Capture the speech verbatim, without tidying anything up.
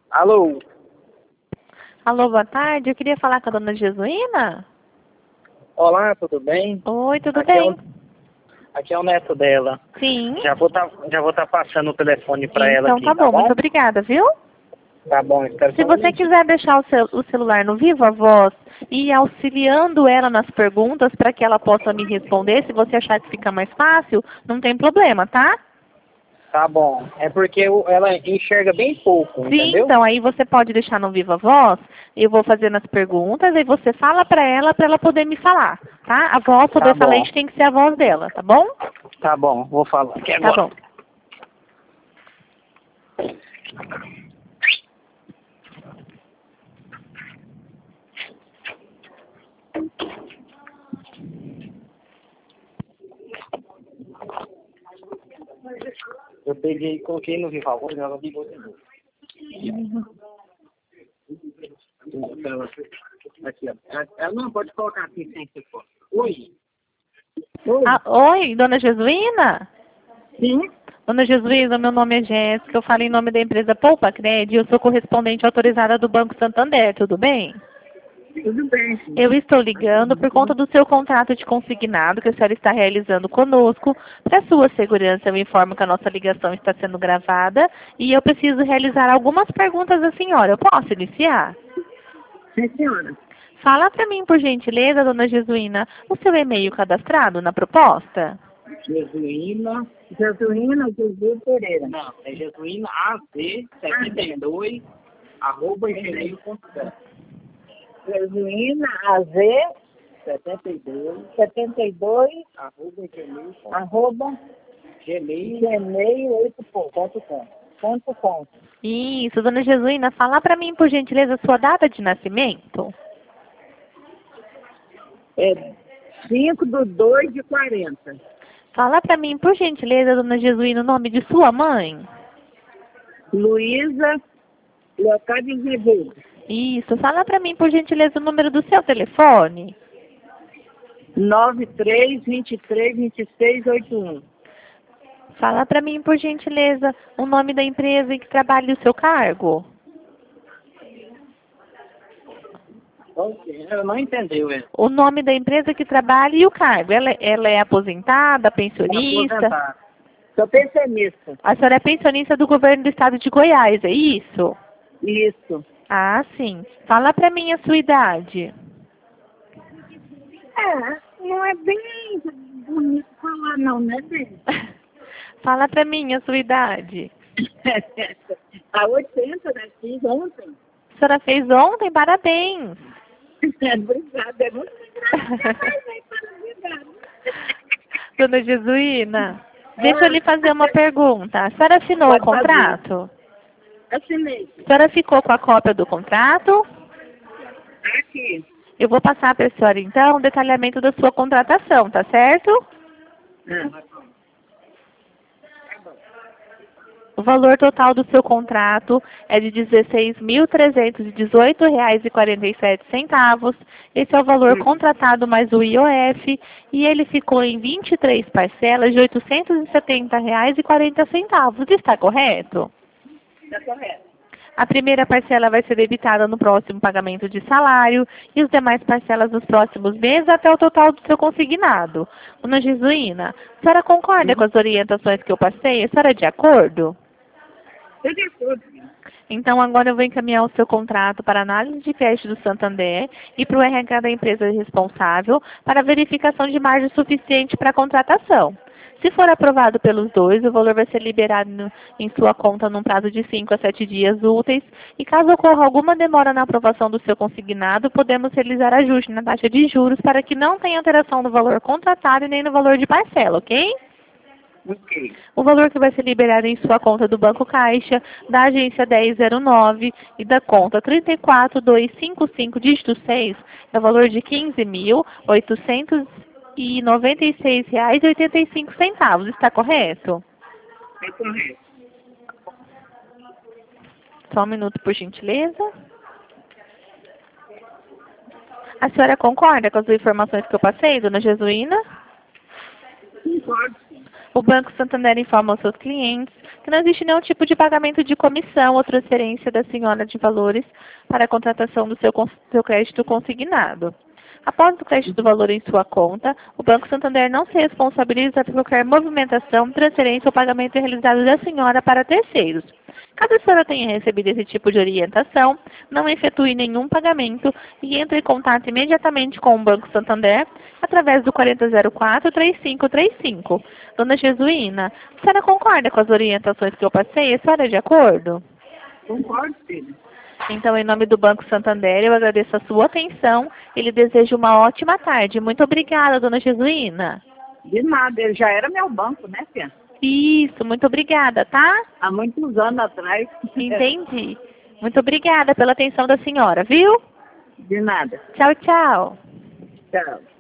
Alô? Alô, boa tarde. Eu queria falar com a dona Jesuína. Olá, tudo bem? Oi, tudo Aqui bem? É o, aqui é o neto dela. Sim. Já vou tá, já vou estar passando o telefone para ela Então aqui, tá tá bom, bom? muito obrigada, viu? Tá bom, espero Se só um você minutinho. quiser deixar o, cel o celular no Viva Voz e ir auxiliando ela nas perguntas para que ela possa me responder, se você achar que fica mais fácil, não tem problema, tá? Tá bom. É porque eu- ela enxerga bem pouco, Sim, entendeu? então aí você pode deixar no Viva Voz, eu vou fazendo as perguntas, aí você fala para ela para ela poder me falar, tá? A voz Tá bom. sobressalente tem que ser a voz dela, tá bom? Tá bom, vou falar aqui Tá agora. bom. Eu peguei e coloquei no Viva Voz e ela ligou de novo. Aqui, ó. Ela- ela não pode colocar assim sem ser for. Oi? Oi? Ah, oi, dona Jesuína? Sim? Dona Jesuína, meu nome é Jéssica, eu falo em nome da empresa Poupa Cred, eu sou correspondente autorizada do Banco Santander, tudo bem? Tudo bem, sim. Eu estou ligando por conta do seu contrato de consignado que a senhora está realizando conosco. Para sua segurança, eu informo que a nossa ligação está sendo gravada e eu preciso realizar algumas perguntas à senhora. Eu posso iniciar? Sim, senhora. Fala para mim, por gentileza, dona Jesuína, o seu e-mail cadastrado na proposta? Jesuína. Jesuína Jesus Pereira. Não, é Jesuína A Z setenta e dois, arroba gmail ponto com. Jesuína A Z setenta e dois, setenta e dois arroba gmail ponto com. arroba Gmail gmail oito ponto com. ponto com. Isso, dona Jesuína, fala para mim, por gentileza, sua data de nascimento. É cinco do dois de quarenta. Fala para mim, por gentileza, dona Jesuína, o nome de sua mãe. Luísa Leocádio Azevedo. Isso, fala para mim, por gentileza, o número do seu telefone. nove três vinte e três vinte e seis oitenta e um. Fala para mim, por gentileza, o nome da empresa em que trabalha o seu cargo. Ok, ela não entendeu, é. O nome da empresa que trabalha e o cargo. Ela, ela é aposentada, pensionista? Aposentar. Sou pensionista. A senhora é pensionista do governo do estado de Goiás, é isso? Isso. Ah, sim. Fala para mim a sua idade. É, não é bem bonito falar não, né, bem? Fala para mim a sua idade. A oitenta, né? Fiz ontem. A senhora fez ontem, parabéns. Obrigada, é muito engraçado. Dona Jesuína, deixa eu lhe fazer uma pergunta. A senhora assinou o Pode fazer. contrato? Assinei. A senhora ficou com a cópia do contrato? Aqui. Eu vou passar para a senhora, então, o detalhamento da sua contratação, tá certo? Ah. O valor total do seu contrato é de dezesseis mil trezentos e dezoito reais e quarenta e sete centavos. Esse é o valor contratado mais o I O F e ele ficou em vinte e três parcelas de oitocentos e setenta reais e quarenta centavos. Está correto? Está correto. A primeira parcela vai ser debitada no próximo pagamento de salário e as demais parcelas nos próximos meses até o total do seu consignado. Dona Jesuína, a senhora concorda com as orientações que eu passei? A senhora é de acordo? Eu de acordo. Então, agora eu vou encaminhar o seu contrato para análise de crédito do Santander e para o R H da empresa responsável para verificação de margem suficiente para a contratação. Se for aprovado pelos dois, o valor vai ser liberado no, em sua conta num prazo de cinco a sete dias úteis e caso ocorra alguma demora na aprovação do seu consignado, podemos realizar ajuste na taxa de juros para que não tenha alteração no valor contratado e nem no valor de parcela, ok? Ok. O valor que vai ser liberado em sua conta do Banco Caixa, da agência dez zero nove e da conta trinta e quatro dois cinco cinco, dígito seis, é o valor de quinze mil oitocentos e noventa e seis reais e oitenta e cinco centavos. Está correto? É correto. Só um minuto, por gentileza. A senhora concorda com as informações que eu passei, dona Jesuína? Concordo. O Banco Santander informa aos seus clientes que que não existe nenhum tipo de pagamento de comissão ou transferência da senhora de valores para a contratação do seu, seu crédito consignado. Após o crédito do valor em sua conta, o Banco Santander não se responsabiliza por qualquer movimentação, transferência ou pagamento realizado da senhora para terceiros. Caso a senhora tenha recebido esse tipo de orientação, não efetue nenhum pagamento e entre em contato imediatamente com o Banco Santander através do quarenta zero quatro, trinta e cinco trinta e cinco. Dona Jesuína, a senhora concorda com as orientações que eu passei? A senhora é de acordo? Concordo, filho. Então, em nome do Banco Santander, eu agradeço a sua atenção e lhe desejo uma ótima tarde. Muito obrigada, Dona Jesuína. De nada, ele já era meu banco, né, filha? Isso, muito obrigada, tá? Há muitos anos atrás. Entendi. Muito obrigada pela atenção da senhora, viu? De nada. Tchau, tchau. Tchau.